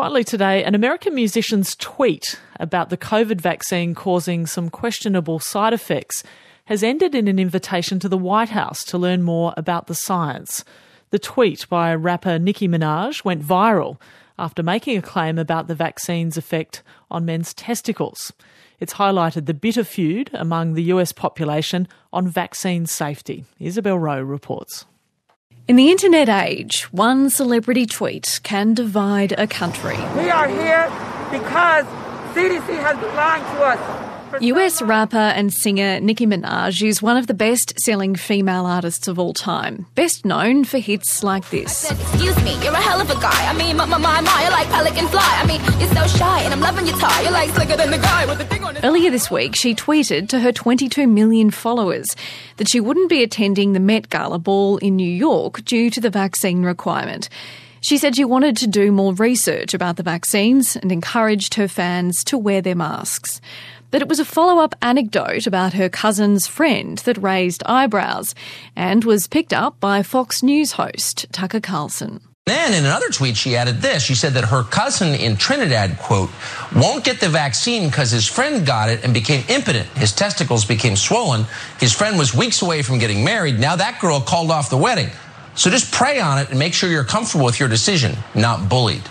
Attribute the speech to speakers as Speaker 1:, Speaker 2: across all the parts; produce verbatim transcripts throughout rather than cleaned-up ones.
Speaker 1: Finally today, an American musician's tweet about the COVID vaccine causing some questionable side effects has ended in an invitation to the White House to learn more about the science. The tweet by rapper Nicki Minaj went viral after making a claim about the vaccine's effect on men's testicles. It's highlighted the bitter feud among the U S population on vaccine safety. Isabel Rowe reports.
Speaker 2: In the internet age, one celebrity tweet can divide a country.
Speaker 3: We are here because C D C has been lying to us.
Speaker 2: U S rapper and singer Nicki Minaj is one of the best-selling female artists of all time, best known for hits like this.
Speaker 4: I said, excuse me, you're a hell of a guy. I mean, my, my, my, my, you're like pelican fly. I mean, you're so shy and I'm loving your tie. You're like slicker than the guy with the thing on his...
Speaker 2: Earlier this week, she tweeted to her twenty-two million followers that she wouldn't be attending the Met Gala ball in New York due to the vaccine requirement. She said she wanted to do more research about the vaccines and encouraged her fans to wear their masks. But it was a follow-up anecdote about her cousin's friend that raised eyebrows and was picked up by Fox News host Tucker Carlson.
Speaker 5: Then in another tweet, she added this. She said that her cousin in Trinidad, quote, won't get the vaccine because his friend got it and became impotent. His testicles became swollen. His friend was weeks away from getting married. Now that girl called off the wedding. So just pray on it and make sure you're comfortable with your decision, not bullied.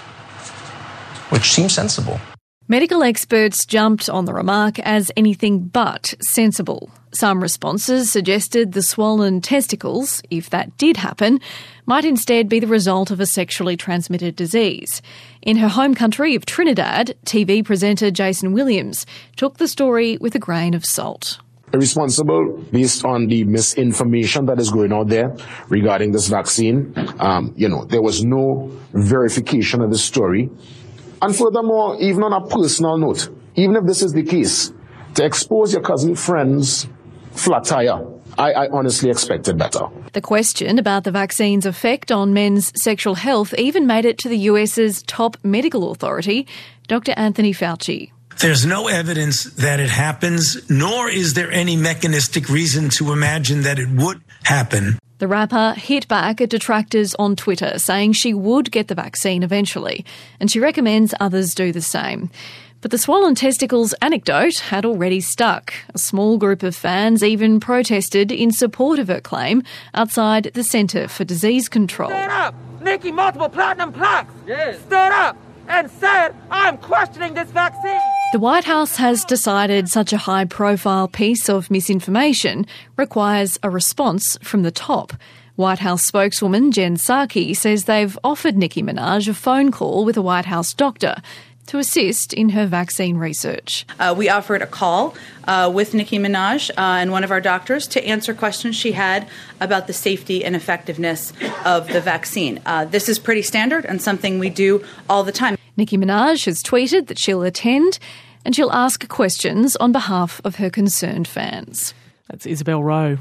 Speaker 5: Which seems sensible.
Speaker 2: Medical experts jumped on the remark as anything but sensible. Some responses suggested the swollen testicles, if that did happen, might instead be the result of a sexually transmitted disease. In her home country of Trinidad, T V presenter Jason Williams took the story with a grain of salt.
Speaker 6: Irresponsible based on the misinformation that is going out there regarding this vaccine. Um, you know, there was no verification of the story. And furthermore, even on a personal note, even if this is the case, to expose your cousin friend's flat tire, I, I honestly expected better.
Speaker 2: The question about the vaccine's effect on men's sexual health even made it to the US's top medical authority, Doctor Anthony Fauci.
Speaker 7: There's no evidence that it happens, nor is there any mechanistic reason to imagine that it would happen.
Speaker 2: The rapper hit back at detractors on Twitter, saying she would get the vaccine eventually, and she recommends others do the same. But the swollen testicles anecdote had already stuck. A small group of fans even protested in support of her claim outside the Centre for Disease Control.
Speaker 3: Stood up, Nicki, multiple platinum plaques. Yes. Stood up and said, I'm questioning this vaccine.
Speaker 2: The White House has decided such a high-profile piece of misinformation requires a response from the top. White House spokeswoman Jen Psaki says they've offered Nicki Minaj a phone call with a White House doctor to assist in her vaccine research.
Speaker 8: Uh, we offered a call uh, with Nicki Minaj uh, and one of our doctors to answer questions she had about the safety and effectiveness of the vaccine. Uh, this is pretty standard and something we do all the time.
Speaker 2: Nicki Minaj has tweeted that she'll attend and she'll ask questions on behalf of her concerned fans.
Speaker 1: That's Isabel Rowe.